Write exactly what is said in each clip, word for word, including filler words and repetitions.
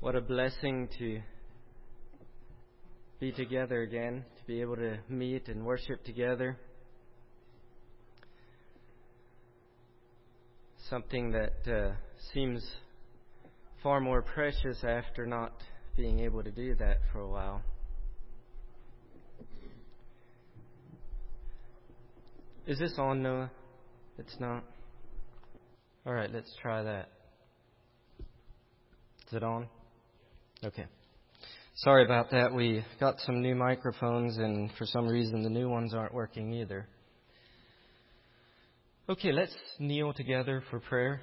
What a blessing to be together again, to be able to meet and worship together. Something that uh, seems far more precious after not being able to do that for a while. Is this on, Noah? It's not? All right, let's try that. Is it on? Okay. Sorry about that. We got some new microphones, and for some reason the new ones aren't working either. Okay, let's kneel together for prayer.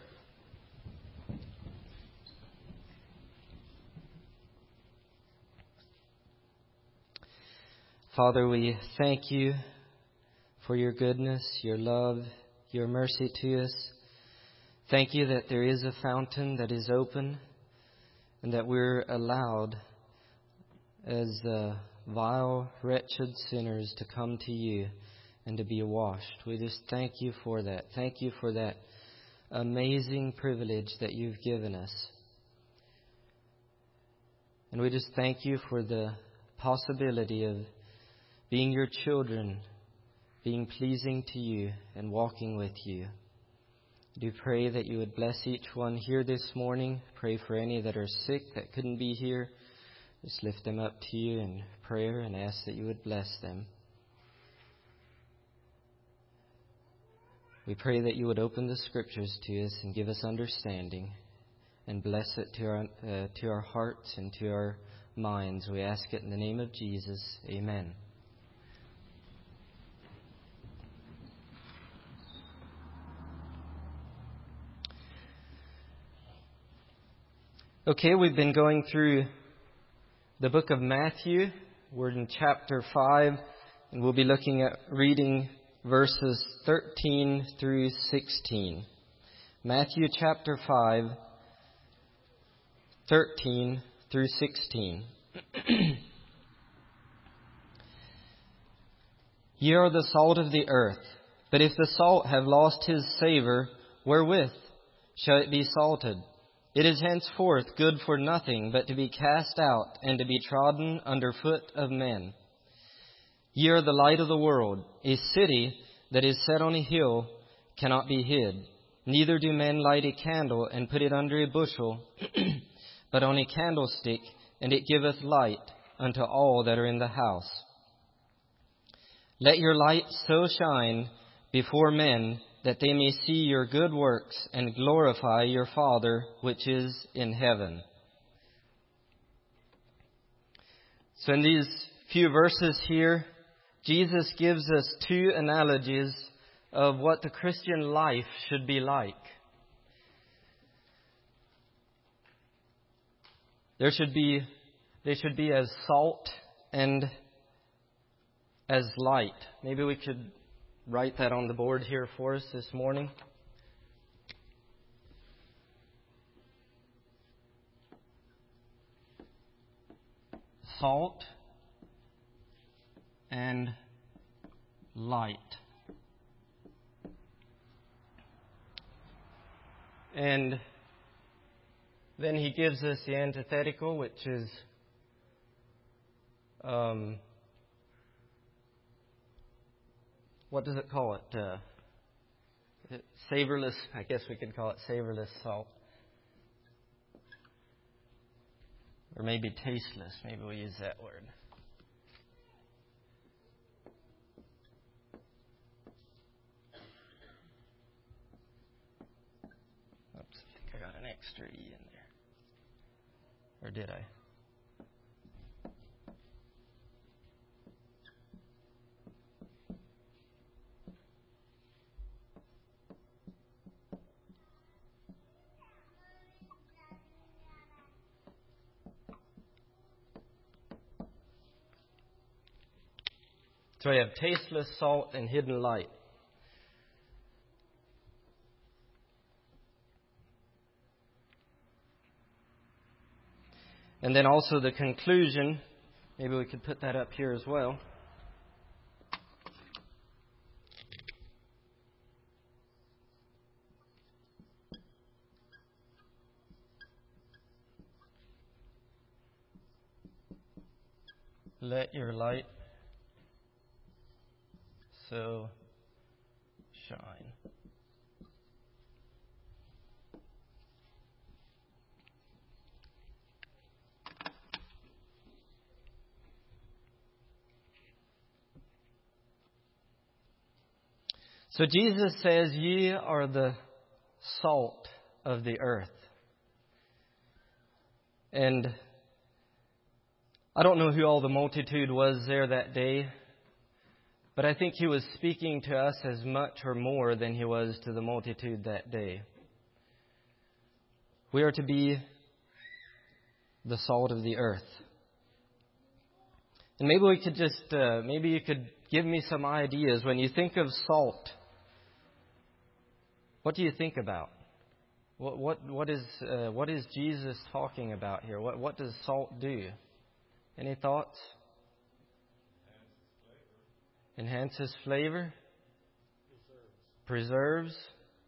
Father, we thank you for your goodness, your love, your mercy to us. Thank you that there is a fountain that is open and that we're allowed as uh, vile, wretched sinners to come to you and to be washed. We just thank you for that. Thank you for that amazing privilege that you've given us. And we just thank you for the possibility of being your children, being pleasing to you and walking with you. I do pray that you would bless each one here this morning. Pray for any that are sick that couldn't be here. Just lift them up to you in prayer and ask that you would bless them. We pray that you would open the Scriptures to us and give us understanding and bless it to our, uh, to our hearts and to our minds. We ask it in the name of Jesus. Amen. Okay, we've been going through the book of Matthew. We're in chapter five, and we'll be looking at reading verses thirteen through sixteen. Matthew chapter five, thirteen through sixteen. Ye are the salt of the earth, but if the salt have lost his savour, wherewith shall it be salted? It is henceforth good for nothing but to be cast out and to be trodden under foot of men. Ye are the light of the world. A city that is set on a hill cannot be hid. Neither do men light a candle and put it under a bushel, but on a candlestick, and it giveth light unto all that are in the house. Let your light so shine before men that they may see your good works and glorify your Father which is in heaven. So in these few verses here, Jesus gives us two analogies of what the Christian life should be like. There should be, they should be as salt and as light. Maybe we could write that on the board here for us this morning. Salt and light. And then he gives us the antithetical, which is um, what does it call it? Uh, savorless, I guess we could call it savorless salt. Or maybe tasteless. Maybe we'll use that word. Oops, I think I got an extra E in there. Or did I? So we have tasteless salt and hidden light. And then also the conclusion, maybe we could put that up here as well. let your light so shine. So Jesus says, "Ye are the salt of the earth." And I don't know who all the multitude was there that day, but I think he was speaking to us as much or more than he was to the multitude that day. We are to be the salt of the earth. And maybe we could just, uh, maybe you could give me some ideas. When you think of salt, what do you think about? What what what is uh, what is Jesus talking about here? What what does salt do? Any thoughts? Enhances flavor. Preserves. Preserves.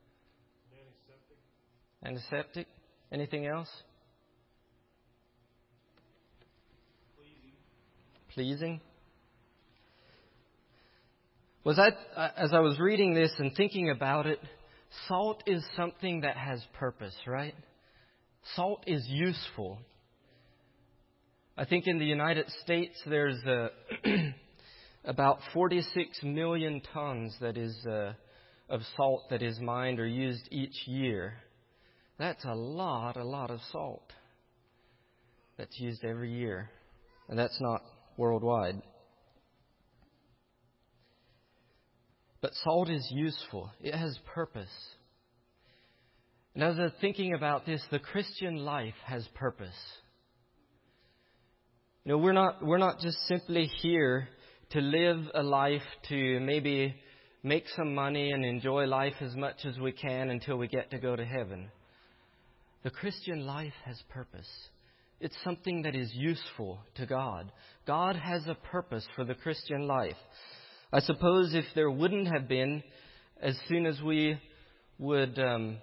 Antiseptic. Antiseptic. Anything else? Pleasing. Pleasing. Was that as I was reading this and thinking about it? Salt is something that has purpose, right? Salt is useful. I think in the United States there's uh, about forty-six million tons that is uh, of salt that is mined or used each year. That's a lot, a lot of salt that's used every year. And that's not worldwide. But salt is useful. It has purpose. And as I was thinking about this, the Christian life has purpose. You know, we're not we're not just simply here to live a life to maybe make some money and enjoy life as much as we can until we get to go to heaven. The Christian life has purpose. It's something that is useful to God. God has a purpose for the Christian life. I suppose if there wouldn't have been, as soon as we would um,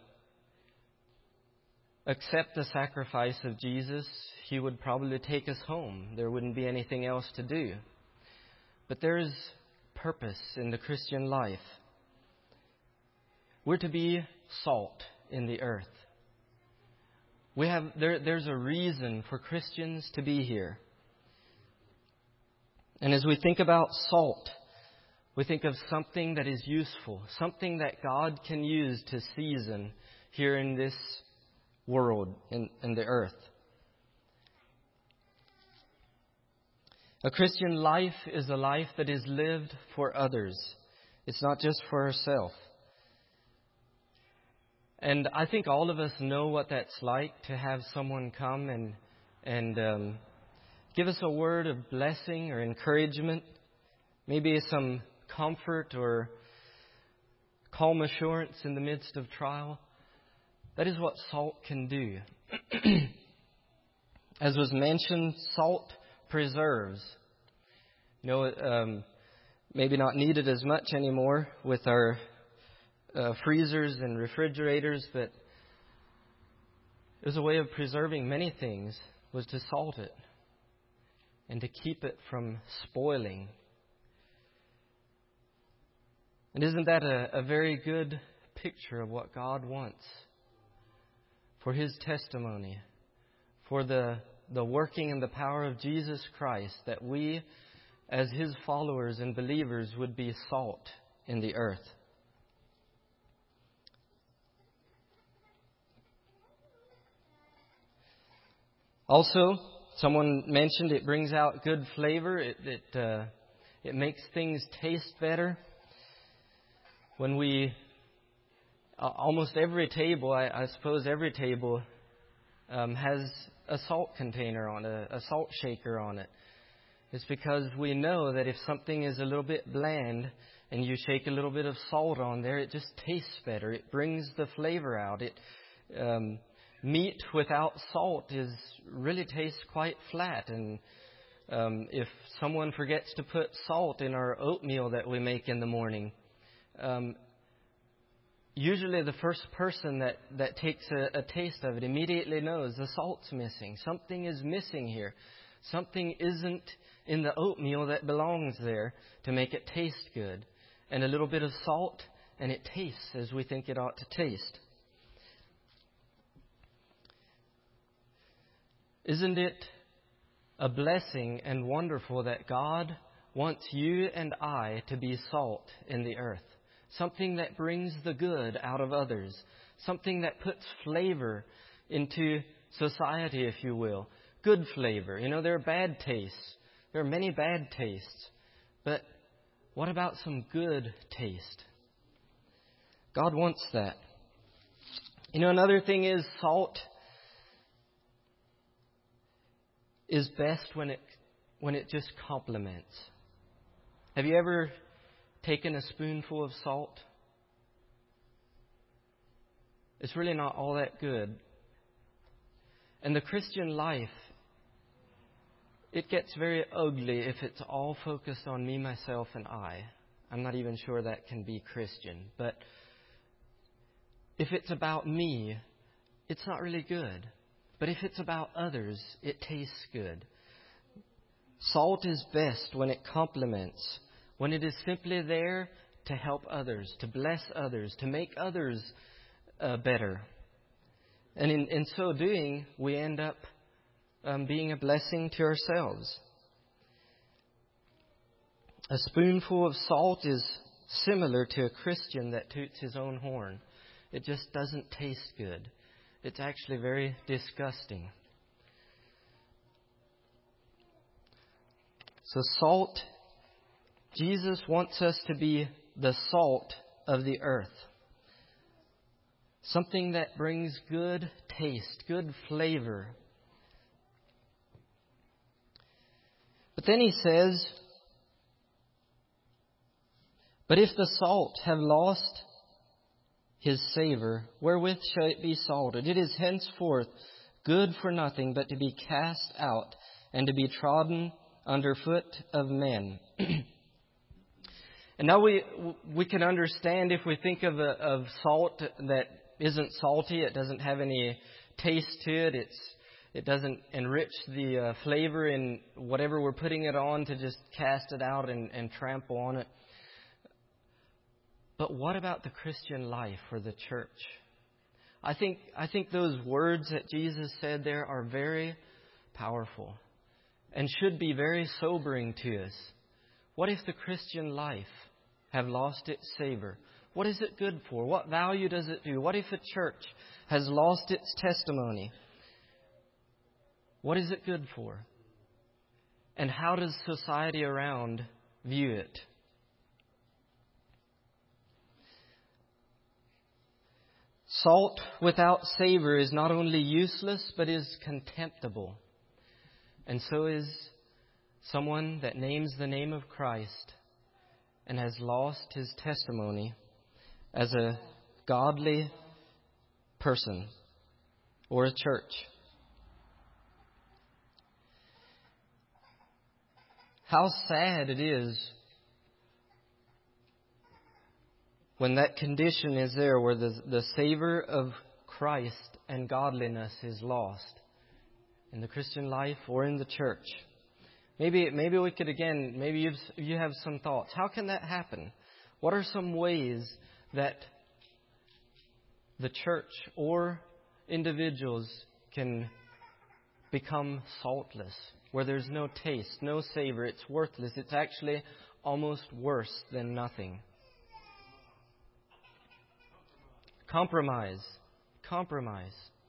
accept the sacrifice of Jesus, He would probably take us home. There wouldn't be anything else to do. But there is purpose in the Christian life. We're to be salt in the earth. We have there, there's a reason for Christians to be here. And as we think about salt, we think of something that is useful, something that God can use to season here in this world, in, in the earth. A Christian life is a life that is lived for others. It's not just for ourselves. And I think all of us know what that's like, to have someone come and and um, give us a word of blessing or encouragement, maybe some comfort or calm assurance in the midst of trial. That is what salt can do. As was mentioned, salt preserves. You know, um, maybe not needed as much anymore with our uh, freezers and refrigerators, but it was a way of preserving many things, was to salt it and to keep it from spoiling. And isn't that a, a very good picture of what God wants for His testimony, for the, the working and the power of Jesus Christ, that we, as His followers and believers, would be salt in the earth. Also, someone mentioned it brings out good flavor. It it, uh, it makes things taste better. When we, uh, almost every table, I, I suppose every table um, has a salt container on it, a salt shaker on it. It's because we know that if something is a little bit bland and you shake a little bit of salt on there, it just tastes better. It brings the flavor out. It um, meat without salt is really tastes quite flat. And um, if someone forgets to put salt in our oatmeal that we make in the morning, Um, usually the first person that, that takes a, a taste of it immediately knows the salt's missing. Something is missing here. Something isn't in the oatmeal that belongs there to make it taste good. And a little bit of salt, and it tastes as we think it ought to taste. Isn't it a blessing and wonderful that God wants you and I to be salt in the earth? Something that brings the good out of others. Something that puts flavor into society, if you will. Good flavor. You know, there are bad tastes. There are many bad tastes. But what about some good taste? God wants that. You know, another thing is salt is best when it when it just complements. Have you ever taken a spoonful of salt? It's really not all that good. And the Christian life, it gets very ugly if it's all focused on me, myself, and I. I'm not even sure that can be Christian. But if it's about me, it's not really good. But if it's about others, it tastes good. Salt is best when it complements, when it is simply there to help others, to bless others, to make others uh, better. And in, in so doing, we end up um, being a blessing to ourselves. A spoonful of salt is similar to a Christian that toots his own horn. It just doesn't taste good. It's actually very disgusting. So salt, Jesus wants us to be the salt of the earth. Something that brings good taste, good flavor. But then he says, but if the salt have lost his savor, wherewith shall it be salted? It is henceforth good for nothing but to be cast out and to be trodden under foot of men. And now we we can understand if we think of a, of salt that isn't salty, it doesn't have any taste to it, it's it doesn't enrich the uh, flavor in whatever we're putting it on, to just cast it out and, and trample on it. But what about the Christian life or the church? I think I think those words that Jesus said there are very powerful and should be very sobering to us. What if the Christian life have lost its savor? What is it good for? What value does it do? What if a church has lost its testimony? What is it good for? And how does society around view it? Salt without savor is not only useless, but is contemptible. And so is someone that names the name of Christ and has lost his testimony as a godly person or a church. How sad it is when that condition is there where the, the savor of Christ and godliness is lost in the Christian life or in the church. Maybe maybe we could again, maybe you've, you have some thoughts. How can that happen? What are some ways that the church or individuals can become saltless, where there's no taste, no savor, it's worthless, it's actually almost worse than nothing? Compromise. Compromise.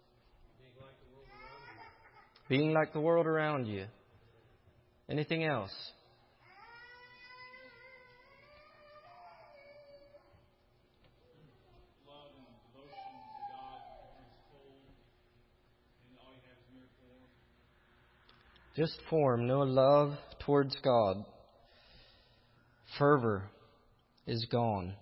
Being like the world around you. Anything else? Love and devotion to God is cold, and all you have is mere form. Just form, no love towards God. Fervor is gone.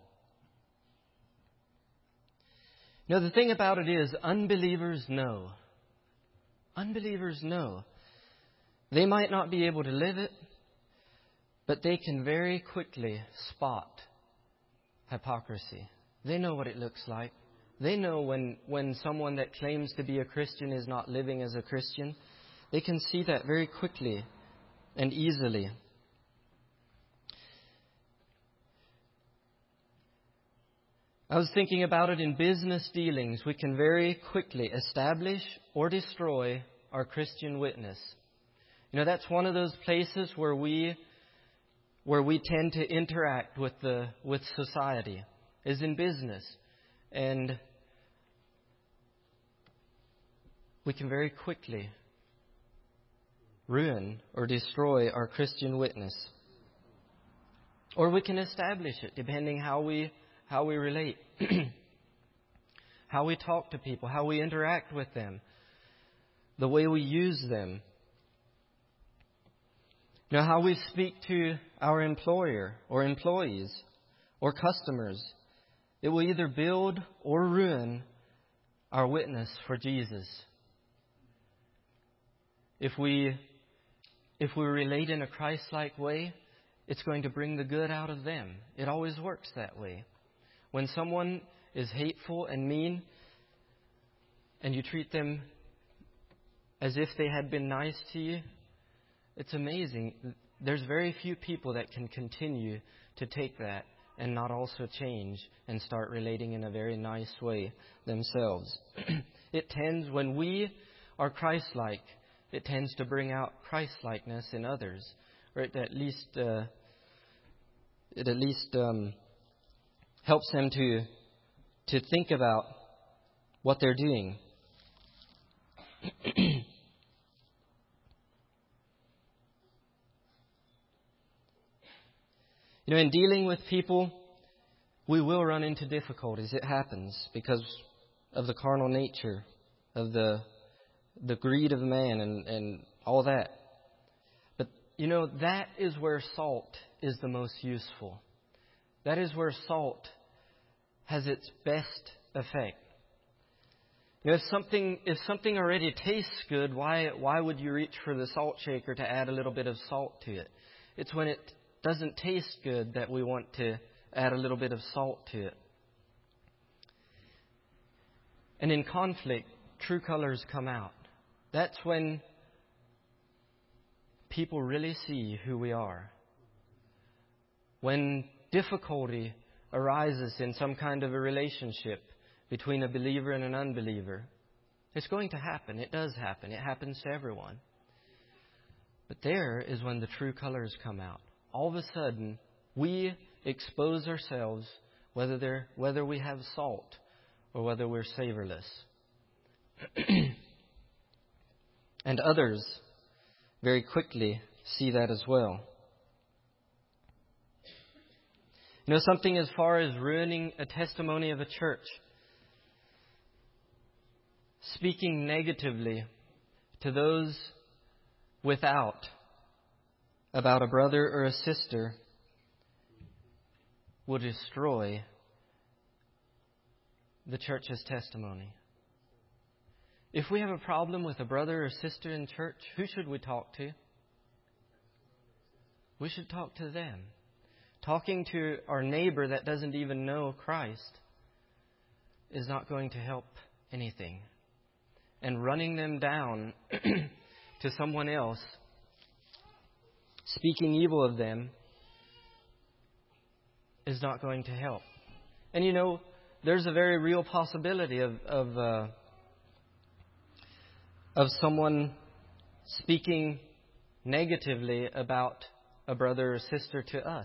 Now, the thing about it is, unbelievers know. Unbelievers know. They might not be able to live it, but they can very quickly spot hypocrisy. They know what it looks like. They know when, when someone that claims to be a Christian is not living as a Christian. They can see that very quickly and easily. I was thinking about it in business dealings. We can very quickly establish or destroy our Christian witness. You know, that's one of those places where we where we tend to interact with the with society, is in business. And we can very quickly ruin or destroy our Christian witness. Or we can establish it, depending how we how we relate, how we talk to people, how we interact with them, the way we use them. You know, how we speak to our employer or employees or customers. It will either build or ruin our witness for Jesus. If we if we relate in a Christ-like way, it's going to bring the good out of them. It always works that way. When someone is hateful and mean, and you treat them as if they had been nice to you, it's amazing. There's very few people that can continue to take that and not also change and start relating in a very nice way themselves. It tends, when we are Christ-like, it tends to bring out Christ-likeness in others, or it at least uh, it at least um, helps them to to think about what they're doing. You know, in dealing with people, we will run into difficulties. It happens because of the carnal nature, of the the greed of man and, and all that. But, you know, that is where salt is the most useful. That is where salt has its best effect. You know, if something if something already tastes good, why why would you reach for the salt shaker to add a little bit of salt to it? It's when it doesn't taste good that we want to add a little bit of salt to it. And in conflict, true colors come out. That's when people really see who we are. When difficulty arises in some kind of a relationship between a believer and an unbeliever, it's going to happen. It does happen. It happens to everyone. But there is when the true colors come out. All of a sudden, we expose ourselves, whether they're, whether we have salt or whether we're savorless. And others very quickly see that as well. You know, something as far as ruining a testimony of a church, speaking negatively to those without about a brother or a sister will destroy the church's testimony. If we have a problem with a brother or sister in church, who should we talk to? We should talk to them. Talking to our neighbor that doesn't even know Christ is not going to help anything. And running them down to someone else, speaking evil of them, is not going to help. And you know, there's a very real possibility of of, uh, of someone speaking negatively about a brother or sister to us.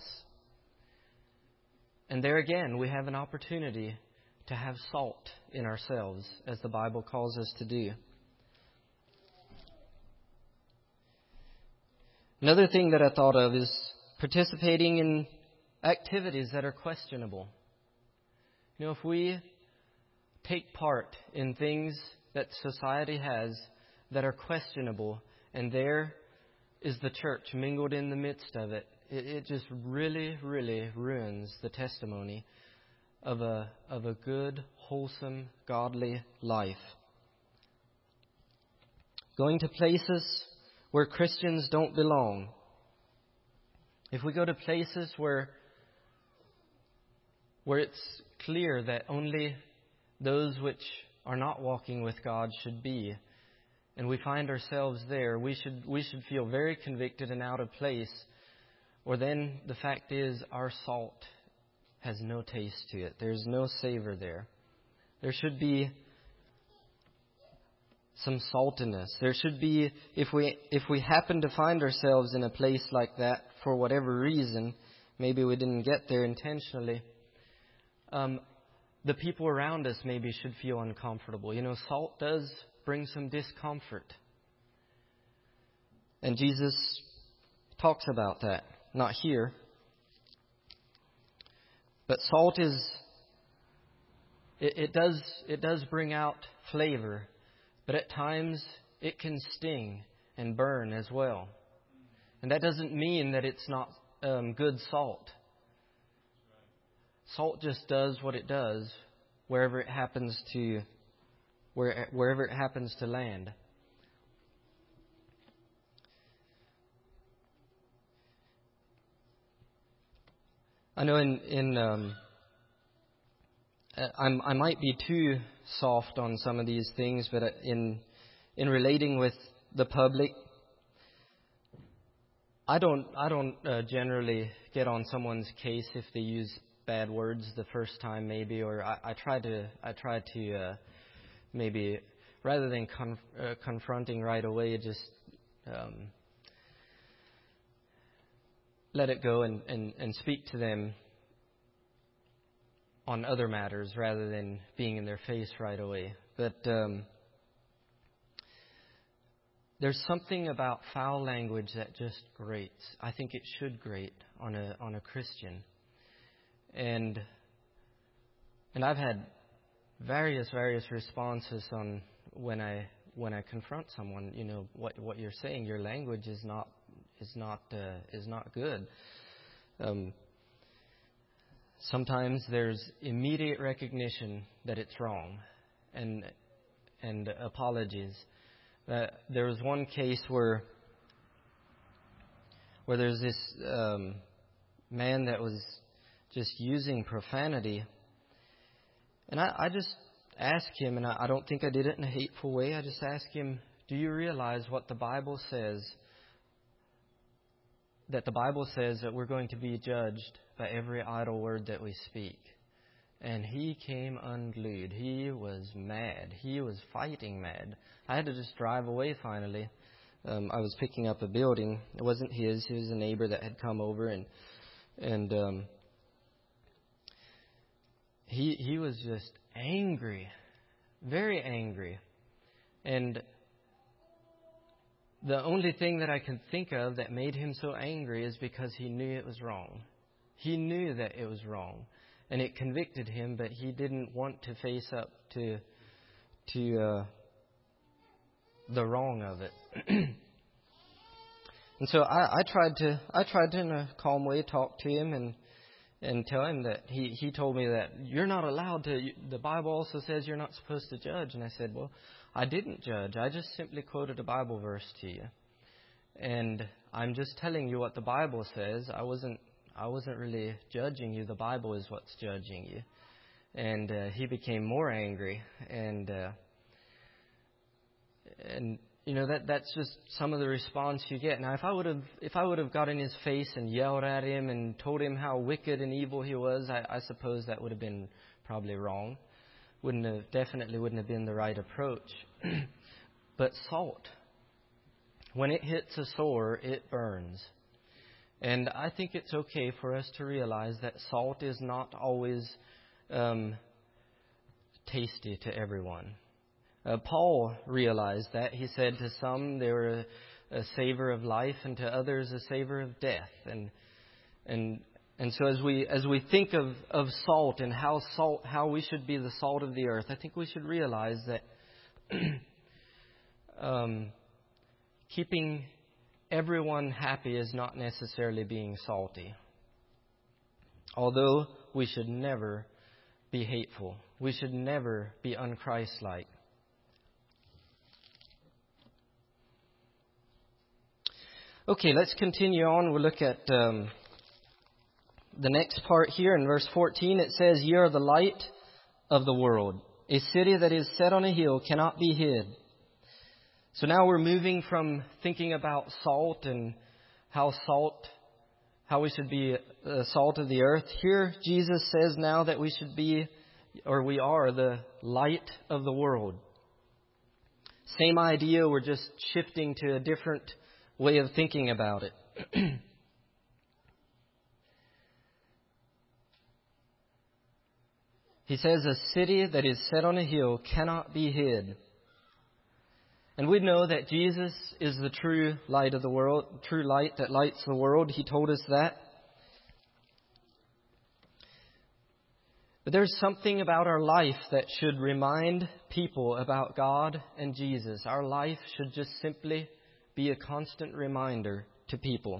And there again, we have an opportunity to have salt in ourselves, as the Bible calls us to do. Another thing that I thought of is participating in activities that are questionable. You know, if we take part in things that society has that are questionable, and there is the church mingled in the midst of it, it, it just really, really ruins the testimony of a of a good, wholesome, godly life. Going to places where Christians don't belong. If we go to places where where it's clear that only those which are not walking with God should be, and we find ourselves there, we should we should feel very convicted and out of place. Or then the fact is our salt has no taste to it. There's no savor there. There should be some saltiness. There should be, if we if we happen to find ourselves in a place like that for whatever reason, maybe we didn't get there intentionally, um, the people around us maybe should feel uncomfortable. You know, salt does bring some discomfort. And Jesus talks about that. Not here. But salt is, it, it does it does bring out flavor. But at times, it can sting and burn as well. And that doesn't mean that it's not um, good salt. Salt just does what it does wherever it happens to, where, wherever it happens to land. I know in in um, I'm, I might be too soft on some of these things, but in in relating with the public, I don't I don't uh, generally get on someone's case if they use bad words the first time, maybe, or I, I try to I try to uh, maybe rather than conf, uh, confronting right away, just um, let it go and, and, and speak to them on other matters rather than being in their face right away. But um, there's something about foul language that just grates. I think it should grate on a on a Christian. And and I've had various various responses on when I when I confront someone. You know, what what you're saying, your language is not is not uh, is not good. Um, Sometimes there's immediate recognition that it's wrong, and and apologies. Uh, there was one case where where there's this um, man that was just using profanity, and I, I just asked him, and I, I don't think I did it in a hateful way. I just asked him, "Do you realize what the Bible says? That the Bible says that we're going to be judged by every idle word that we speak." And he came unglued. He was mad. He was fighting mad. I had to just drive away finally. Um, I was picking up a building. It wasn't his. He was a neighbor that had come over, and and um, he he was just angry, very angry, and the only thing that I can think of that made him so angry is because he knew it was wrong. He knew that it was wrong, and it convicted him, but he didn't want to face up to to uh, the wrong of it. And so I, I tried to I tried to in a calm way talk to him and and tell him that he, he told me that you're not allowed to. The Bible also says you're not supposed to judge. And I said, well, I didn't judge. I just simply quoted a Bible verse to you, and I'm just telling you what the Bible says. I wasn't I wasn't really judging you. The Bible is what's judging you. And uh, he became more angry, and uh, and you know that that's just some of the response you get. Now, if I would have if I would have got in his face and yelled at him and told him how wicked and evil he was, I, I suppose that would have been probably wrong. Wouldn't have definitely wouldn't have been the right approach. But salt, when it hits a sore, it burns. And I think it's okay for us to realize that salt is not always um, tasty to everyone. Uh, Paul realized that. He said to some they were a, a savor of life, and to others a savor of death. And and and so as we as we think of, of salt and how salt how we should be the salt of the earth, I think we should realize that um, keeping everyone happy is not necessarily being salty. Although we should never be hateful. We should never be un-Christ-like. Okay, let's continue on. We'll look at um, the next part here in verse fourteen. It says, "Ye are the light of the world. A city that is set on a hill cannot be hid. So now we're moving from thinking about salt and how salt, how we should be the salt of the earth. Here, Jesus says now that we should be, or we are, the light of the world. Same idea, we're just shifting to a different way of thinking about it. He says, a city that is set on a hill cannot be hid. And we know that Jesus is the true light of the world, true light that lights the world. He told us that. But there's something about our life that should remind people about God and Jesus. Our life should just simply be a constant reminder to people.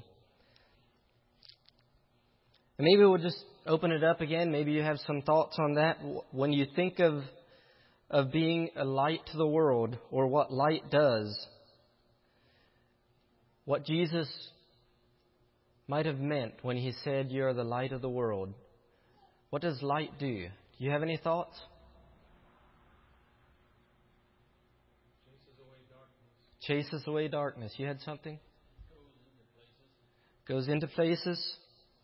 And maybe we'll just open it up again. Maybe you have some thoughts on that. When you think of of being a light to the world, or what light does, what Jesus might have meant when He said, "You are the light of the world." What does light do? Do you have any thoughts? Chases away darkness. Chases away darkness. You had something? Goes into places. Goes into places.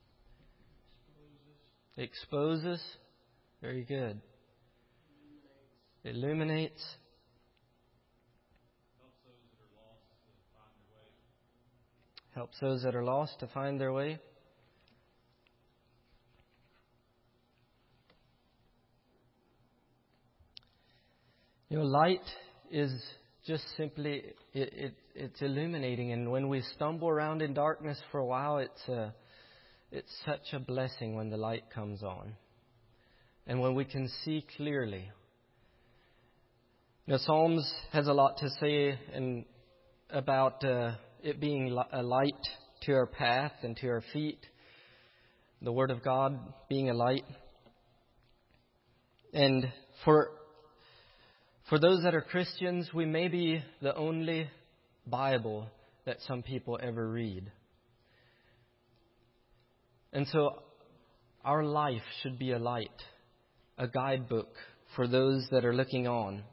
Exposes. Exposes. Very good. Illuminates. Helps those that are lost to find their way. Helps those that are lost to find their way. You know, light is just simply, it, it, it's illuminating. And when we stumble around in darkness for a while, it's a, it's such a blessing when the light comes on. And when we can see clearly. You know, Psalms has a lot to say in, about uh, it being a light to our path and to our feet. The Word of God being a light. And for for those that are Christians, we may be the only Bible that some people ever read. And so our life should be a light, a guidebook for those that are looking on.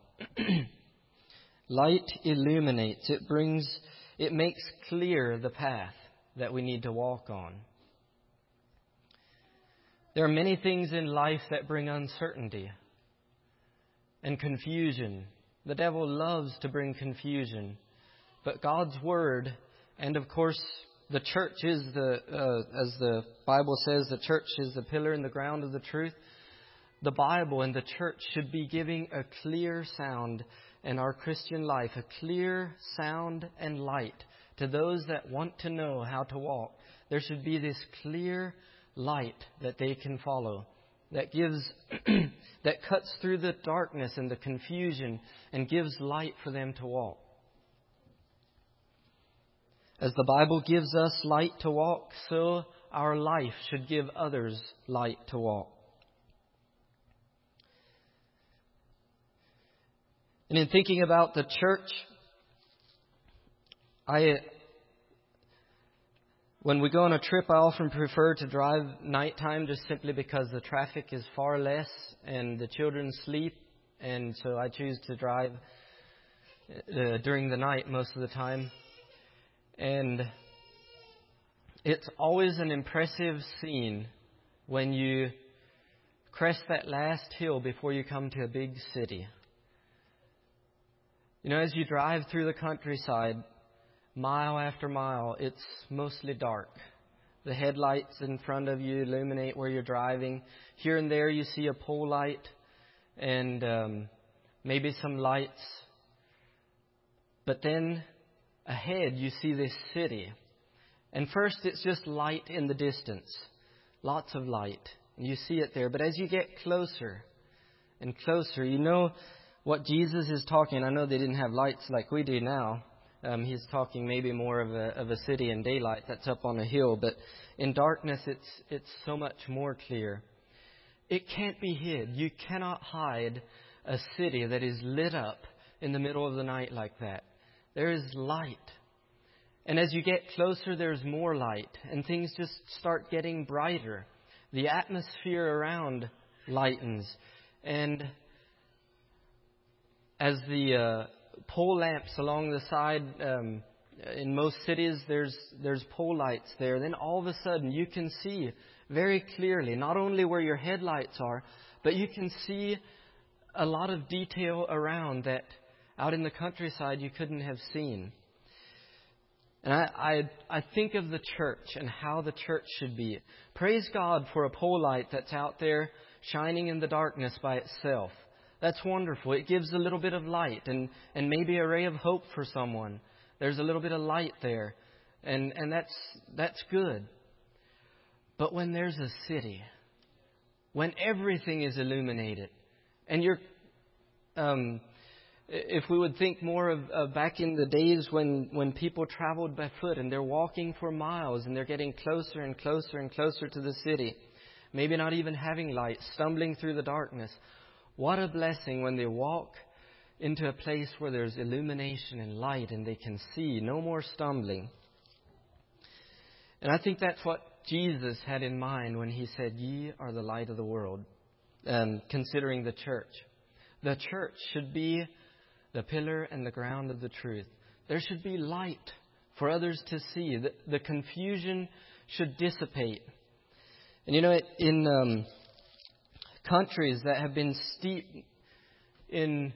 Light illuminates. It brings, it makes clear the path that we need to walk on. There are many things in life that bring uncertainty and confusion. The devil loves to bring confusion. But God's Word, and of course the church is the, uh, as the Bible says, the church is the pillar and the ground of the truth. The Bible and the church should be giving a clear sound in our Christian life, a clear sound and light to those that want to know how to walk. There should be this clear light that they can follow, that gives, that cuts through the darkness and the confusion and gives light for them to walk. As the Bible gives us light to walk, so our life should give others light to walk. And in thinking about the church, I, when we go on a trip, I often prefer to drive nighttime just simply because the traffic is far less and the children sleep. And so I choose to drive uh, during the night most of the time. And it's always an impressive scene when you crest that last hill before you come to a big city. You know, as you drive through the countryside, mile after mile, it's mostly dark. The headlights in front of you illuminate where you're driving. Here and there you see a pole light and um, maybe some lights. But then ahead you see this city. And first it's just light in the distance. Lots of light. And you see it there. But as you get closer and closer, you know what Jesus is talking. I know they didn't have lights like we do now. Um, he's talking maybe more of a of a city in daylight that's up on a hill. But in darkness, it's it's so much more clear. It can't be hid. You cannot hide a city that is lit up in the middle of the night like that. There is light. And as you get closer, there's more light. And things just start getting brighter. The atmosphere around lightens. And as the uh, pole lamps along the side. Um, in most cities, there's there's pole lights there. Then all of a sudden, you can see very clearly not only where your headlights are, but you can see a lot of detail around that out in the countryside you couldn't have seen. And I, I I think of the church and how the church should be. Praise God for a pole light that's out there shining in the darkness by itself. That's wonderful. It gives a little bit of light and, and maybe a ray of hope for someone. There's a little bit of light there. And, and that's that's good. But when there's a city, when everything is illuminated, and you're um if we would think more of uh, back in the days when, when people traveled by foot and they're walking for miles and they're getting closer and closer and closer to the city, maybe not even having light, stumbling through the darkness. What a blessing when they walk into a place where there's illumination and light and they can see, no more stumbling. And I think that's what Jesus had in mind when He said, "Ye are the light of the world," um, considering the church. The church should be the pillar and the ground of the truth. There should be light for others to see. The, the confusion should dissipate. And you know, in um, countries that have been steeped in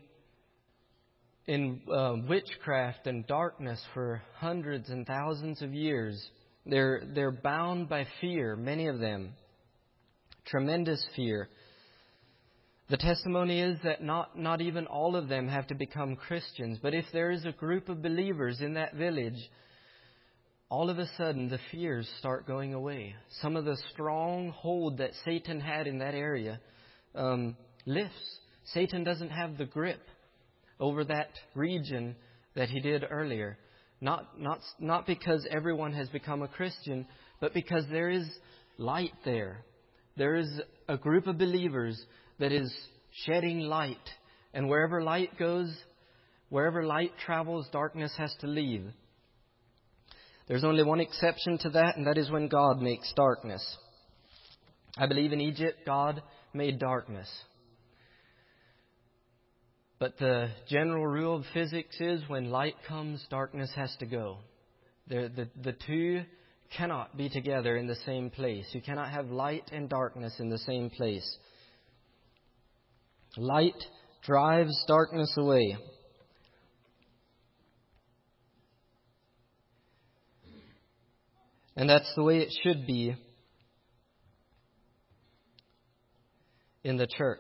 in uh, witchcraft and darkness for hundreds and thousands of years, they're they're bound by fear. Many of them, tremendous fear. The testimony is that not, not even all of them have to become Christians. But if there is a group of believers in that village, all of a sudden the fears start going away. Some of the strong hold that Satan had in that area um, lifts. Satan doesn't have the grip over that region that he did earlier. Not, not, not because everyone has become a Christian, but because there is light there. There is a group of believers that is shedding light. And wherever light goes, wherever light travels, darkness has to leave. There's only one exception to that, and that is when God makes darkness. I believe in Egypt, God made darkness. But the general rule of physics is when light comes, darkness has to go. The, the, the two cannot be together in the same place. You cannot have light and darkness in the same place. Light drives darkness away. And that's the way it should be in the church.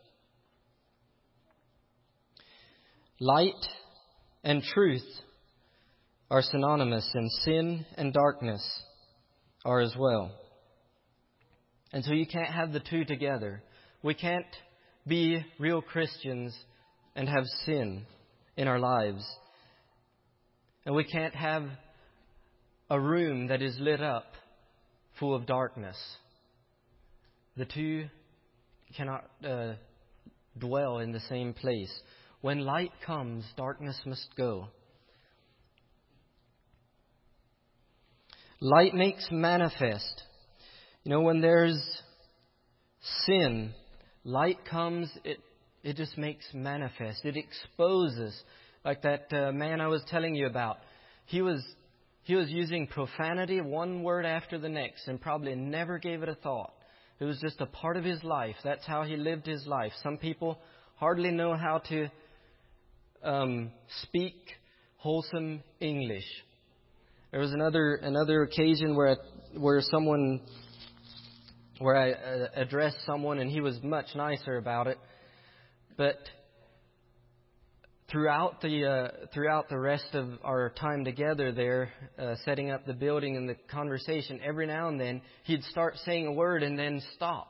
Light and truth are synonymous, and sin and darkness are as well. And so you can't have the two together. We can't be real Christians and have sin in our lives. And we can't have a room that is lit up full of darkness. The two cannot uh, dwell in the same place. When light comes, darkness must go. Light makes manifest. You know, when there's sin, light comes, it it just makes manifest. It exposes. Like that uh, man I was telling you about. He was he was using profanity, one word after the next, and probably never gave it a thought. It was just a part of his life. That's how he lived his life. Some people hardly know how to um, speak wholesome English. There was another another occasion where where someone where I uh, addressed someone, and he was much nicer about it. But throughout the uh, throughout the rest of our time together there, uh, setting up the building and the conversation, every now and then he'd start saying a word and then stop.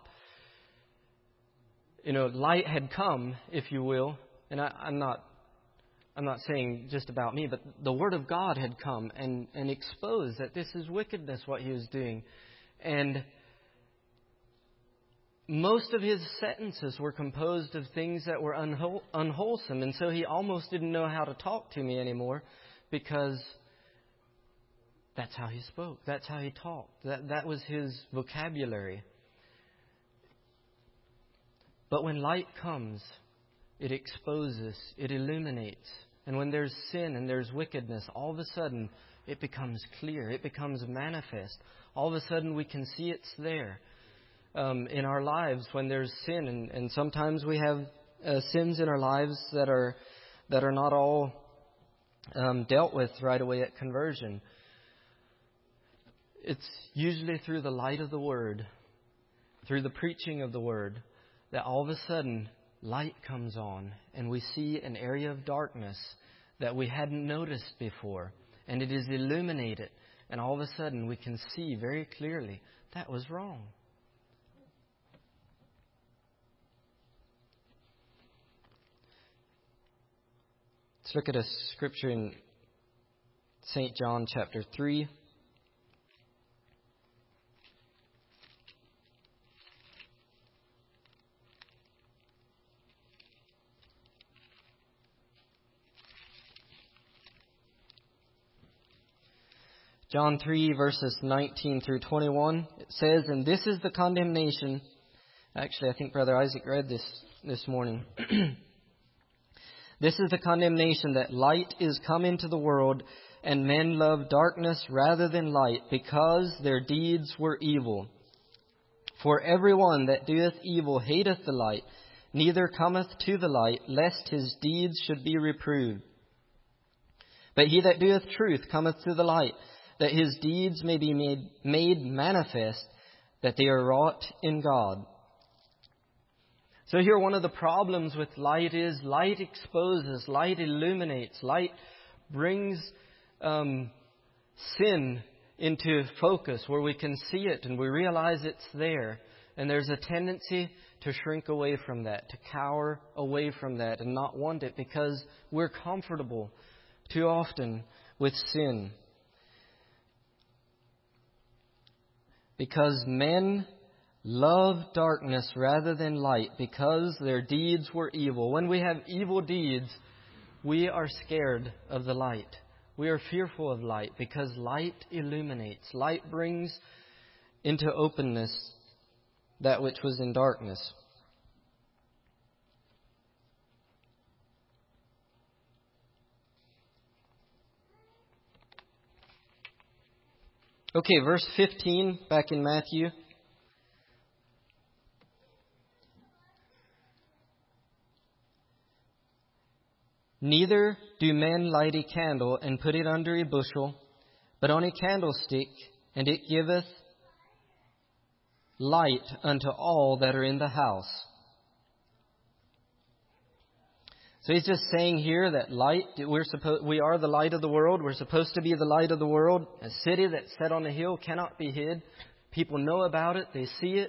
You know, light had come, if you will, and I, I'm not I'm not saying just about me, but the Word of God had come and, and exposed that this is wickedness, what he was doing. And most of his sentences were composed of things that were unwhole, unwholesome. And so he almost didn't know how to talk to me anymore, because that's how he spoke. That's how he talked. That, that was his vocabulary. But when light comes, it exposes, it illuminates And when there's sin and there's wickedness, all of a sudden it becomes clear. It becomes manifest. All of a sudden we can see it's there um, in our lives when there's sin. And, and sometimes we have uh, sins in our lives that are that are not all um, dealt with right away at conversion. It's usually through the light of the Word, through the preaching of the Word, that all of a sudden light comes on and we see an area of darkness that we hadn't noticed before. And it is illuminated. And all of a sudden we can see very clearly that was wrong. Let's look at a scripture in Saint John chapter three. John three, verses nineteen through twenty-one, it says, "And this is the condemnation." Actually, I think Brother Isaac read this this morning. "This is the condemnation, that light is come into the world, and men love darkness rather than light, because their deeds were evil. For everyone that doeth evil hateth the light, neither cometh to the light, lest his deeds should be reproved. But he that doeth truth cometh to the light, that his deeds may be made, made manifest, that they are wrought in God." So here one of the problems with light is light exposes, light illuminates, light brings um, sin into focus where we can see it and we realize it's there. And there's a tendency to shrink away from that, to cower away from that and not want it because we're comfortable too often with sin. Because men love darkness rather than light, because their deeds were evil. When we have evil deeds, we are scared of the light. We are fearful of light because light illuminates. Light brings into openness that which was in darkness. Okay, verse fifteen, back in Matthew. "Neither do men light a candle and put it under a bushel, but on a candlestick, and it giveth light unto all that are in the house." So he's just saying here that light, we're supposed, we are the light of the world. We're supposed to be the light of the world. A city that's set on a hill cannot be hid. People know about it. They see it.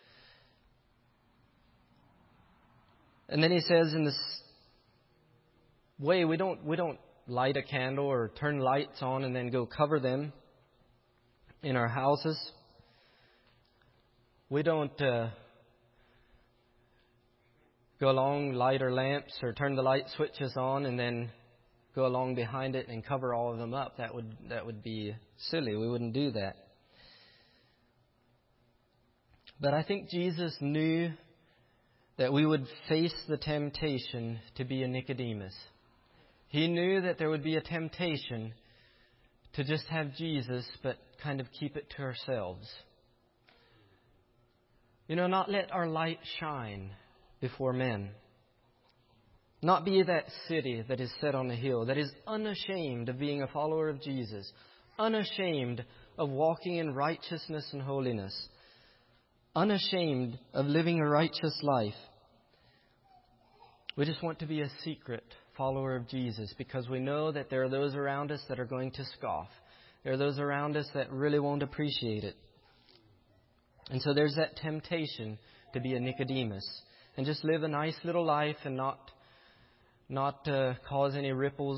And then he says in this way, we don't we don't light a candle or turn lights on and then go cover them in our houses. We don't uh, go along, light our lamps or turn the light switches on and then go along behind it and cover all of them up. That would that would be silly. We wouldn't do that. But I think Jesus knew that we would face the temptation to be a Nicodemus. He knew that there would be a temptation to just have Jesus, but kind of keep it to ourselves. You know, not let our light shine before men. Not be that city that is set on a hill, that is unashamed of being a follower of Jesus, unashamed of walking in righteousness and holiness, unashamed of living a righteous life. We just want to be a secret follower of Jesus because we know that there are those around us that are going to scoff. There are those around us that really won't appreciate it. And so there's that temptation to be a Nicodemus and just live a nice little life and not not uh, cause any ripples.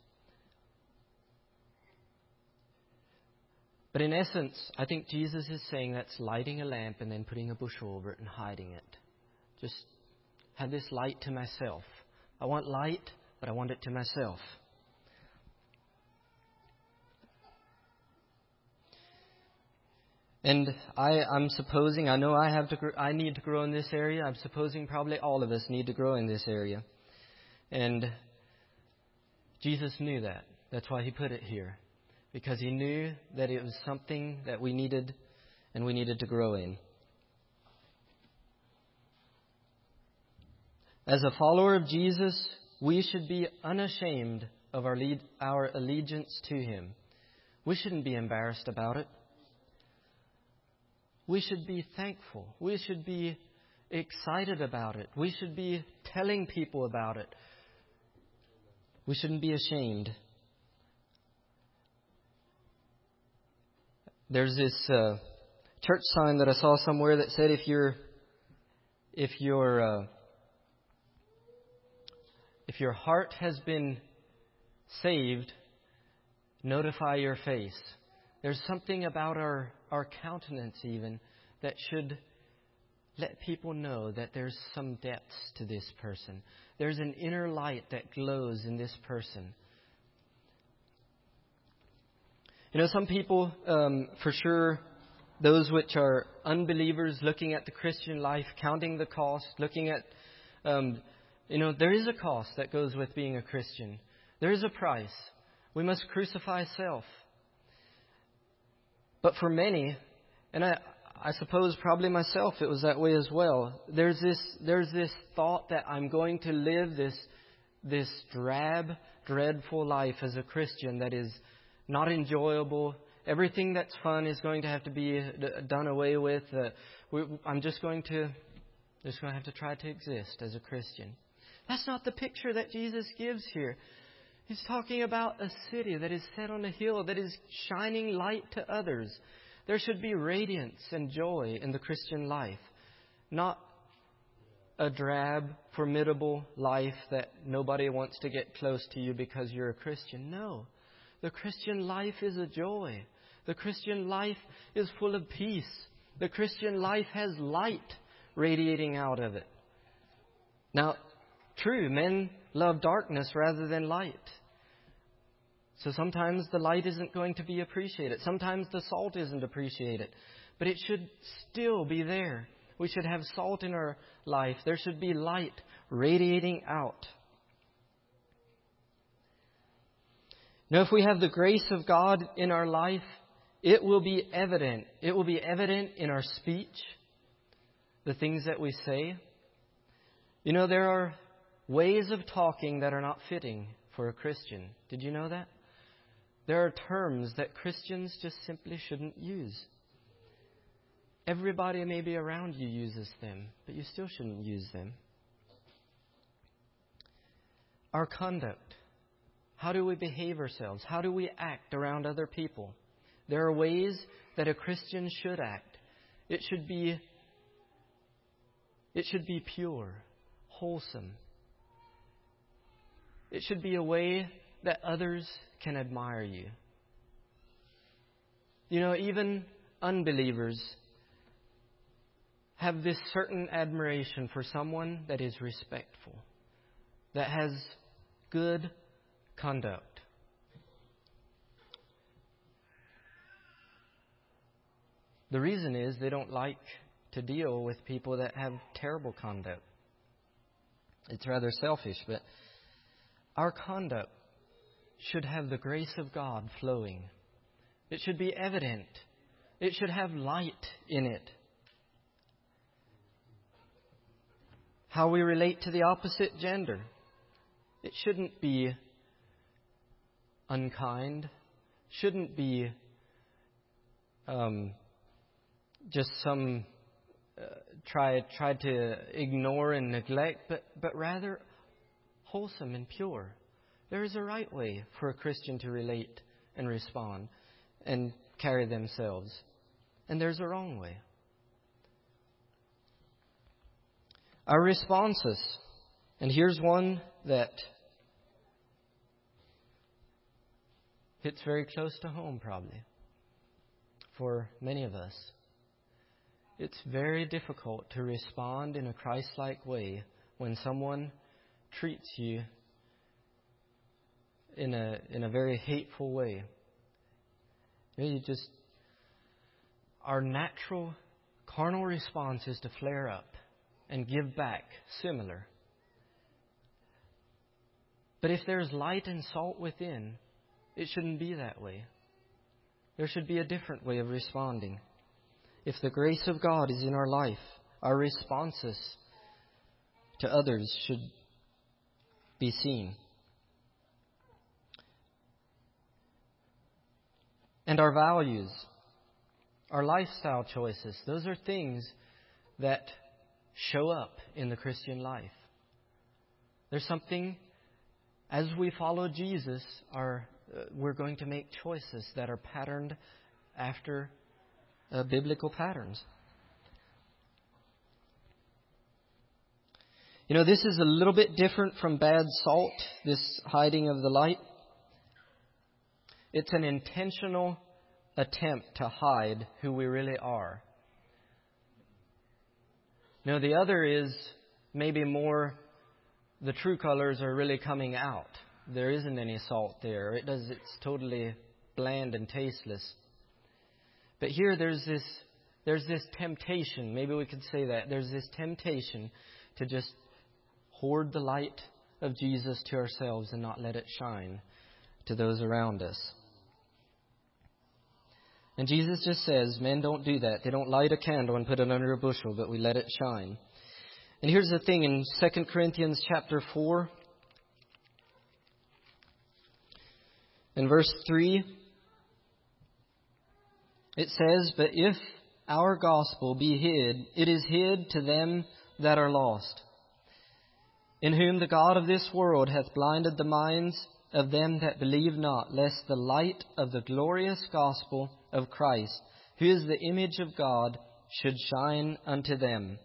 But in essence, I think Jesus is saying that's lighting a lamp and then putting a bushel over it and hiding it. Just have this light to myself. I want light, but I want it to myself. And I, I'm supposing, I know I have to, I need to grow in this area. I'm supposing probably all of us need to grow in this area. And Jesus knew that. That's why He put it here. Because He knew that it was something that we needed and we needed to grow in. As a follower of Jesus, we should be unashamed of our, lead, our allegiance to Him. We shouldn't be embarrassed about it. We should be thankful. We should be excited about it. We should be telling people about it. We shouldn't be ashamed. There's this uh, church sign that I saw somewhere that said, if you're, if your uh, if your heart has been saved, notify your face. There's something about our, our countenance even that should let people know that there's some depths to this person. There's an inner light that glows in this person. You know, some people, um, for sure, those which are unbelievers looking at the Christian life, counting the cost, looking at, um, you know, there is a cost that goes with being a Christian. There is a price. We must crucify self. But for many, and I, I suppose probably myself, it was that way as well. There's this, there's this thought that I'm going to live this, this drab, dreadful life as a Christian that is not enjoyable. Everything that's fun is going to have to be done away with. Uh, we, I'm just going to, just going to have to try to exist as a Christian. That's not the picture that Jesus gives here. He's talking about a city that is set on a hill, that is shining light to others. There should be radiance and joy in the Christian life, not a drab, formidable life that nobody wants to get close to you because you're a Christian. No, the Christian life is a joy. The Christian life is full of peace. The Christian life has light radiating out of it. Now, true, men love darkness rather than light. So sometimes the light isn't going to be appreciated. Sometimes the salt isn't appreciated. But it should still be there. We should have salt in our life. There should be light radiating out. Now, if we have the grace of God in our life, it will be evident. It will be evident in our speech, the things that we say. You know, there are ways of talking that are not fitting for a Christian. Did you know that? There are terms that Christians just simply shouldn't use. Everybody maybe around you uses them, but you still shouldn't use them. Our conduct. How do we behave ourselves? How do we act around other people? There are ways that a Christian should act. It should be, it should be pure, wholesome. It should be a way that others can admire you. You know, even unbelievers have this certain admiration for someone that is respectful, that has good conduct. The reason is they don't like to deal with people that have terrible conduct. It's rather selfish, but our conduct should have the grace of God flowing. It should be evident. It should have light in it. How we relate to the opposite gender. It shouldn't be unkind. Shouldn't be um, just some uh, try try to ignore and neglect, but but rather wholesome and pure. There is a right way for a Christian to relate and respond and carry themselves. And there's a wrong way. Our responses. And here's one that hits very close to home probably for many of us. It's very difficult to respond in a Christ-like way when someone treats you in a in a very hateful way. You know, you just our natural carnal response is to flare up and give back similar. But if there's light and salt within, it shouldn't be that way. There should be a different way of responding. If the grace of God is in our life, our responses to others should be seen. And our values, our lifestyle choices, those are things that show up in the Christian life. There's something, as we follow Jesus, our, uh, we're going to make choices that are patterned after uh, biblical patterns. You know, this is a little bit different from bad salt, this hiding of the light. It's an intentional attempt to hide who we really are. You know, the other is maybe more the true colors are really coming out. There isn't any salt there. It does. It's totally bland and tasteless. But here there's this there's this temptation. Maybe we could say that. There's this temptation to just hoard the light of Jesus to ourselves and not let it shine to those around us. And Jesus just says, men don't do that. They don't light a candle and put it under a bushel, but we let it shine. And here's the thing in Second Corinthians chapter four, in verse three, it says, but if our gospel be hid, it is hid to them that are lost, in whom the God of this world hath blinded the minds of them that believe not, lest the light of the glorious gospel of Christ, who is the image of God, should shine unto them.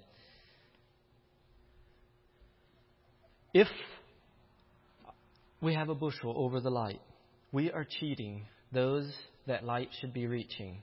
If we have a bushel over the light, we are cheating those that light should be reaching.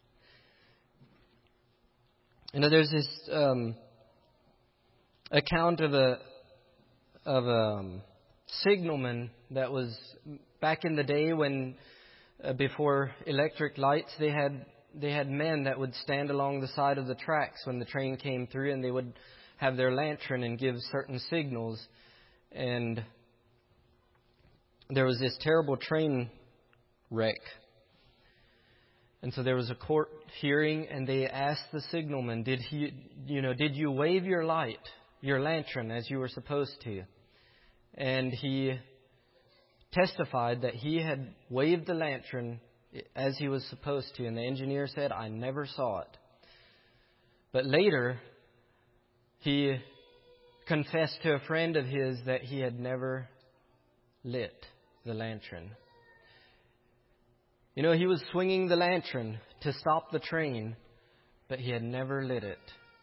You know, there's this um, account of a of a um, signalman that was back in the day when, uh, before electric lights, they had they had men that would stand along the side of the tracks when the train came through, and they would have their lantern and give certain signals. And there was this terrible train wreck. And so there was a court hearing, and they asked the signalman, did he, you know, did you wave your light, your lantern, as you were supposed to? And he testified that he had waved the lantern as he was supposed to. And the engineer said, I never saw it. But later, he confessed to a friend of his that he had never lit the lantern. You know, he was swinging the lantern to stop the train, but he had never lit it.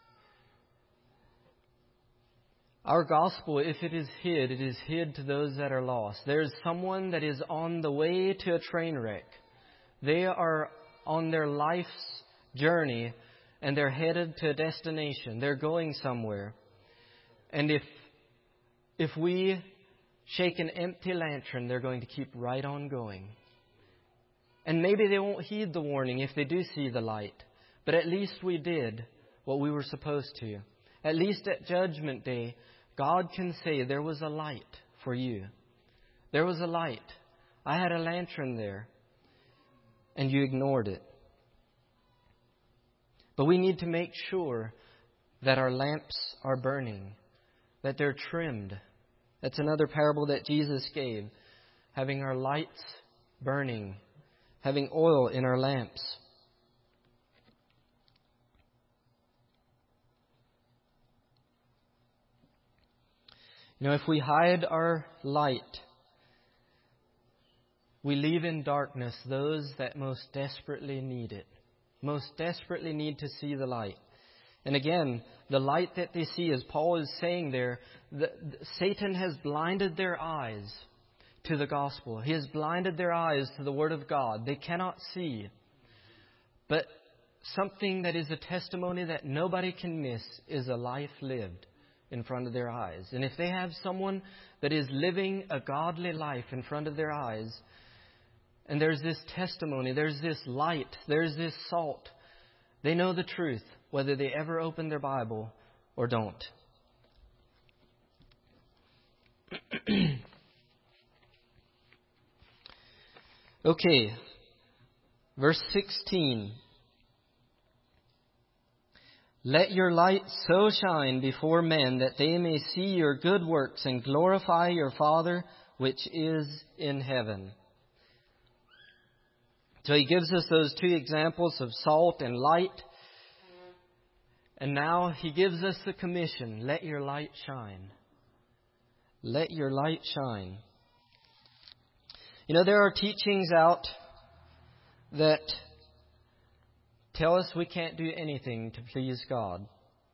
Our gospel, if it is hid, it is hid to those that are lost. There's someone that is on the way to a train wreck. They are on their life's journey, and they're headed to a destination. They're going somewhere. And if if we shake an empty lantern, they're going to keep right on going. And maybe they won't heed the warning if they do see the light. But at least we did what we were supposed to. At least at Judgment Day, God can say, there was a light for you. There was a light. I had a lantern there. And you ignored it. But we need to make sure that our lamps are burning, that they're trimmed. That's another parable that Jesus gave. Having our lights burning, having oil in our lamps. You know, if we hide our light, we leave in darkness those that most desperately need it, most desperately need to see the light. And again, the light that they see, as Paul is saying there, the, the, Satan has blinded their eyes to the gospel. He has blinded their eyes to the Word of God. They cannot see. But something that is a testimony that nobody can miss is a life lived in front of their eyes. And if they have someone that is living a godly life in front of their eyes, and there's this testimony, there's this light, there's this salt, they know the truth, whether they ever open their Bible or don't. Okay, verse sixteen. Let your light so shine before men that they may see your good works and glorify your Father which is in heaven. So he gives us those two examples of salt and light. And now he gives us the commission, let your light shine. Let your light shine. You know, there are teachings out that tell us we can't do anything to please God.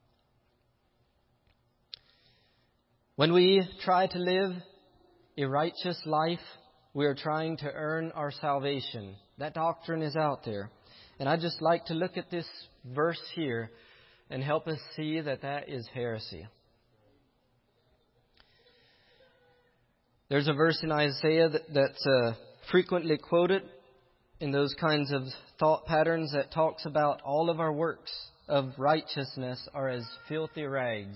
When we try to live a righteous life, we are trying to earn our salvation. That doctrine is out there. And I'd just like to look at this verse here and help us see that that is heresy. There's a verse in Isaiah that, that's uh, frequently quoted in those kinds of thought patterns that talks about all of our works of righteousness are as filthy rags.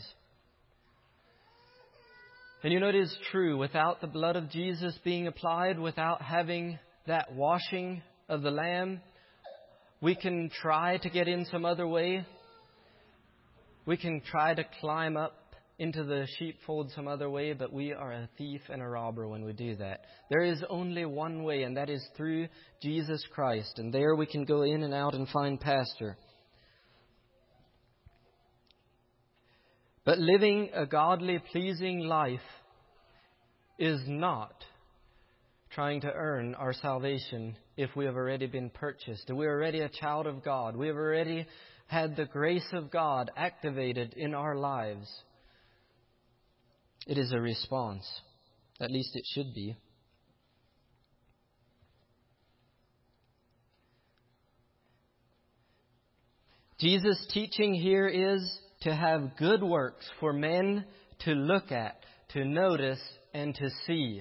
And you know it is true, without the blood of Jesus being applied, without having that washing of the Lamb, we can try to get in some other way. We can try to climb up into the sheepfold some other way, but we are a thief and a robber when we do that. There is only one way, and that is through Jesus Christ. And there we can go in and out and find pasture. But living a godly, pleasing life is not trying to earn our salvation if we have already been purchased. If we're already a child of God. We have already had the grace of God activated in our lives. It is a response. At least it should be. Jesus' teaching here is to have good works for men to look at, to notice, and to see.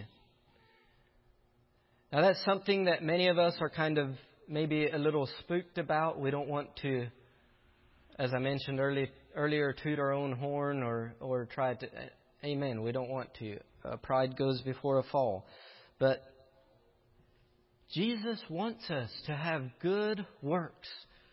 Now that's something that many of us are kind of maybe a little spooked about. We don't want to, as I mentioned early, earlier, toot our own horn or, or try to... Amen. We don't want to. Uh, pride goes before a fall. But Jesus wants us to have good works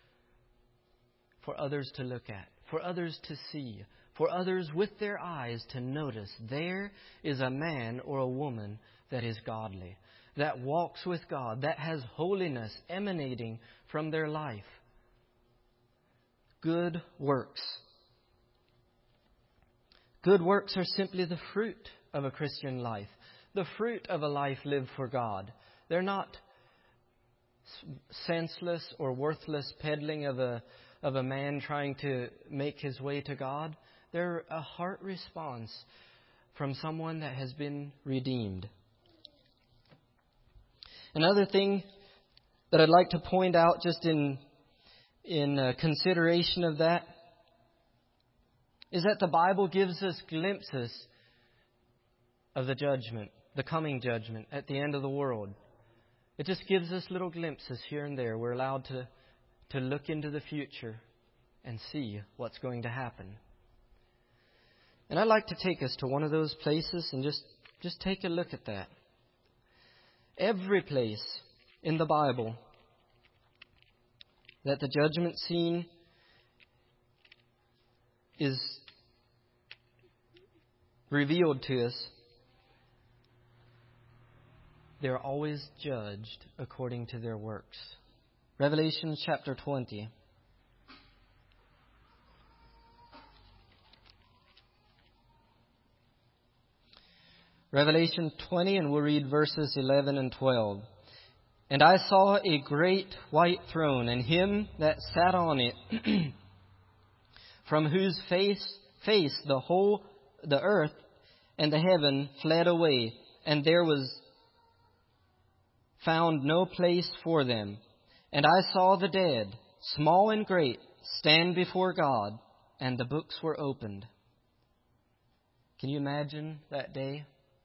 for others to look at, for others to see, for others with their eyes to notice there is a man or a woman that is godly, that walks with God, that has holiness emanating from their life. Good works. Good works are simply the fruit of a Christian life, the fruit of a life lived for God. They're not senseless or worthless peddling of a of a man trying to make his way to God. They're a heart response from someone that has been redeemed. Another thing that I'd like to point out just in in uh, consideration of that is that the Bible gives us glimpses of the judgment, the coming judgment at the end of the world. It just gives us little glimpses here and there. We're allowed to, to look into the future and see what's going to happen. And I'd like to take us to one of those places and just, just take a look at that. Every place in the Bible that the judgment scene is revealed to us, they're always judged according to their works. Revelation chapter twenty. Revelation twenty, and we'll read verses eleven and twelve. And I saw a great white throne, and him that sat on it, from whose face face the whole the earth and the heaven fled away, and there was found no place for them. And I saw the dead, small and great, stand before God, and the books were opened. Can you imagine that day?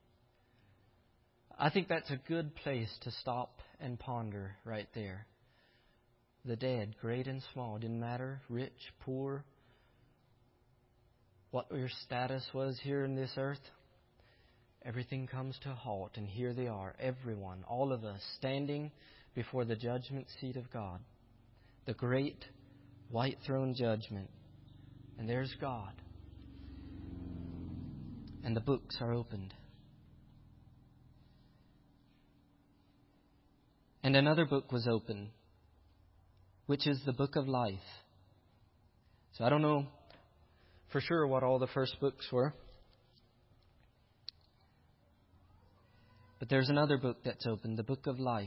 I think that's a good place to stop and ponder right there. The dead, great and small, didn't matter, rich, poor, what your status was here in this earth. everything comes to a halt, and here they are, everyone, all of us, standing before the judgment seat of God, the great white throne judgment. And there's God. And the books are opened. And another book was opened, which is the book of life. So I don't know for sure what all the first books were. But there's another book that's opened, the book of life,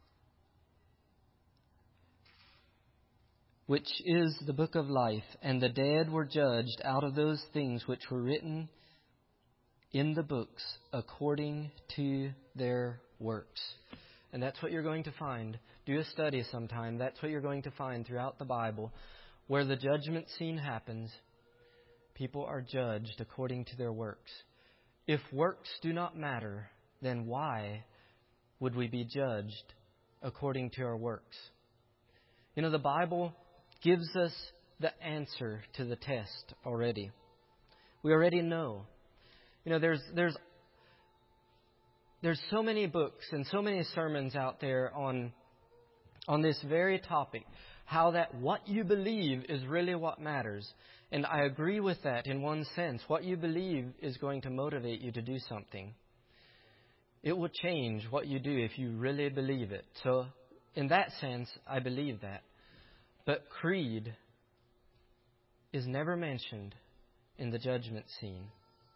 which is the book of life. And the dead were judged out of those things which were written in the books according to their works. And that's what you're going to find. Do a study sometime. That's what you're going to find throughout the Bible. Where the judgment scene happens, people are judged according to their works. If works do not matter, then why would we be judged according to our works? You know, the Bible gives us the answer to the test already. We already know. You know, there's there's there's so many books and so many sermons out there on on this very topic, how that what you believe is really what matters. And I agree with that in one sense. What you believe is going to motivate you to do something. It will change what you do if you really believe it. So in that sense, I believe that. But creed is never mentioned in the judgment scene.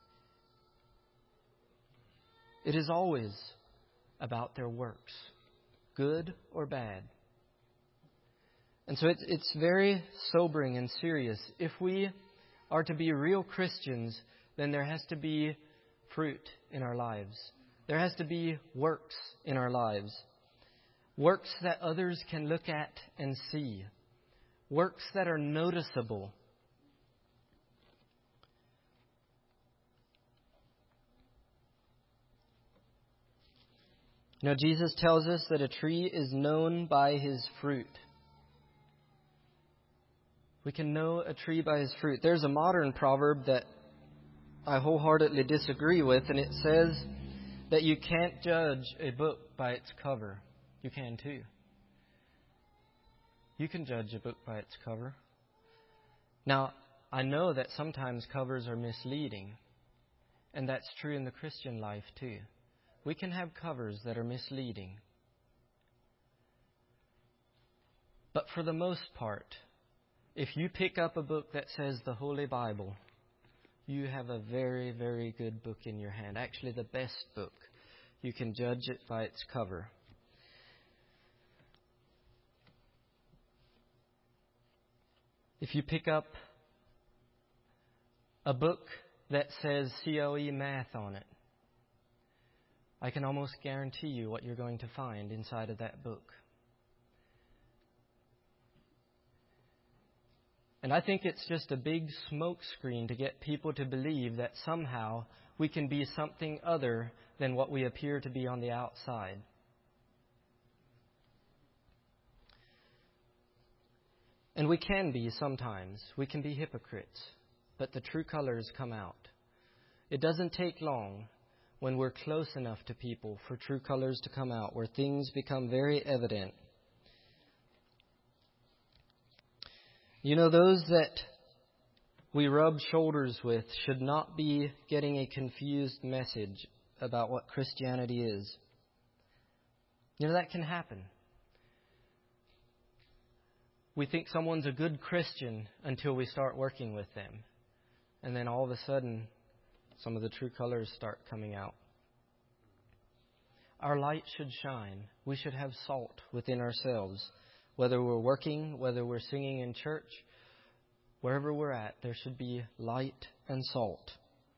It is always about their works, good or bad. And so it's, it's very sobering and serious. If we are to be real Christians, then there has to be fruit in our lives. There has to be works in our lives. Works that others can look at and see. Works that are noticeable. You know, Jesus tells us that a tree is known by his fruit. We can know a tree by his fruit. There's a modern proverb that I wholeheartedly disagree with, and it says that you can't judge a book by its cover. You can too. You can judge a book by its cover. Now, I know that sometimes covers are misleading, and that's true in the Christian life too. We can have covers that are misleading. But for the most part, if you pick up a book that says the Holy Bible, you have a very, very good book in your hand. Actually, the best book. You can judge it by its cover. If you pick up a book that says C O E math on it, I can almost guarantee you what you're going to find inside of that book. And I think it's just a big smoke screen to get people to believe that somehow we can be something other than what we appear to be on the outside. And we can be sometimes. We can be hypocrites. But the true colors come out. It doesn't take long when we're close enough to people for true colors to come out, where things become very evident. You know, those that we rub shoulders with should not be getting a confused message about what Christianity is. You know, that can happen. We think someone's a good Christian until we start working with them. And then all of a sudden, some of the true colors start coming out. Our light should shine. We should have salt within ourselves. Whether we're working, whether we're singing in church, wherever we're at, there should be light and salt.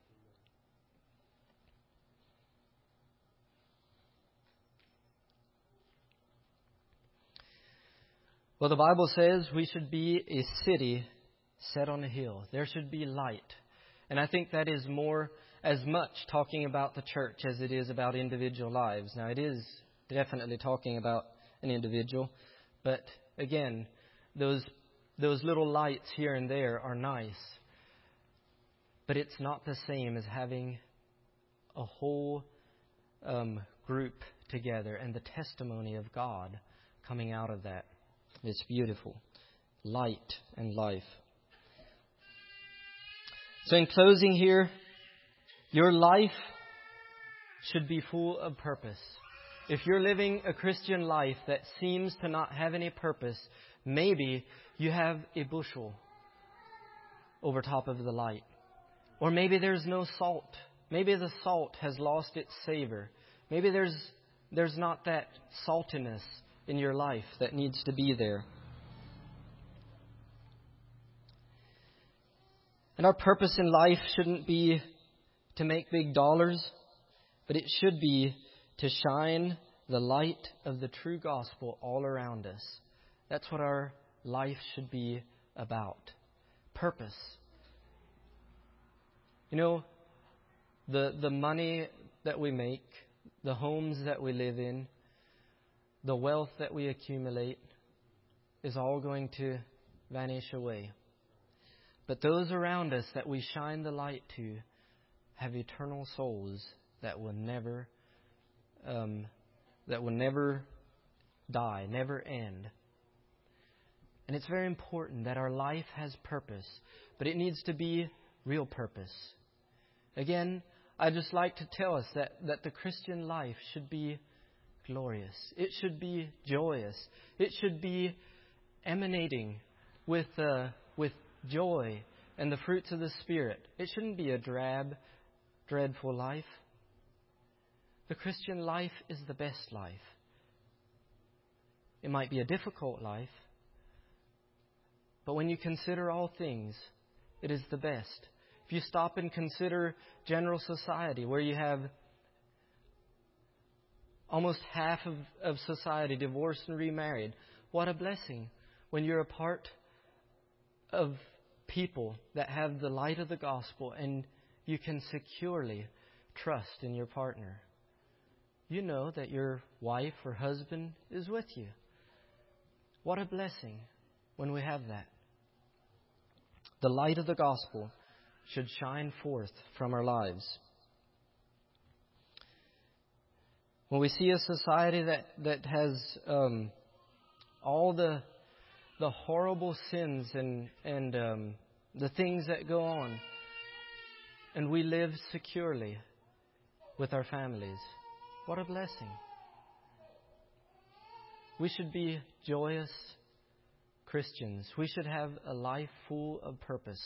Well, the Bible says we should be a city set on a hill. There should be light. And I think that is more, as much talking about the church as it is about individual lives. Now, it is definitely talking about an individual. But again, those those little lights here and there are nice. But it's not the same as having a whole um, group together and the testimony of God coming out of that. It's beautiful. Light and life. So in closing here, your life should be full of purpose. If you're living a Christian life that seems to not have any purpose, maybe you have a bushel over top of the light. Or maybe there's no salt. Maybe the salt has lost its savor. Maybe there's there's not that saltiness in your life that needs to be there. And our purpose in life shouldn't be to make big dollars, but it should be to shine the light of the true gospel all around us. That's what our life should be about. Purpose. You know, the the money that we make, the homes that we live in, the wealth that we accumulate is all going to vanish away. But those around us that we shine the light to have eternal souls that will never, um, that will never die, never end. And it's very important that our life has purpose, but it needs to be real purpose. Again, I just like to tell us that, that the Christian life should be glorious. It should be joyous. It should be emanating with uh, with joy and the fruits of the Spirit. It shouldn't be a drab, dreadful life. The Christian life is the best life. It might be a difficult life, but when you consider all things, it is the best. If you stop and consider general society, where you have almost half of, of society divorced and remarried, what a blessing when you're a part of people that have the light of the gospel and you can securely trust in your partner. You know that your wife or husband is with you. What a blessing when we have that. The light of the gospel should shine forth from our lives. When we see a society that, that has um, all the the horrible sins and, and um, the things that go on, and we live securely with our families, what a blessing. We should be joyous Christians. We should have a life full of purpose.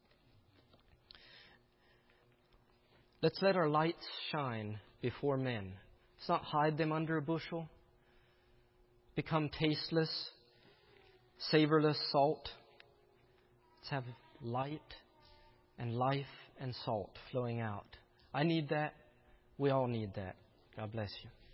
Let's let our lights shine before men. Let's not hide them under a bushel. Become tasteless, savorless salt. Let's have light and life and salt flowing out. I need that. We all need that. God bless you.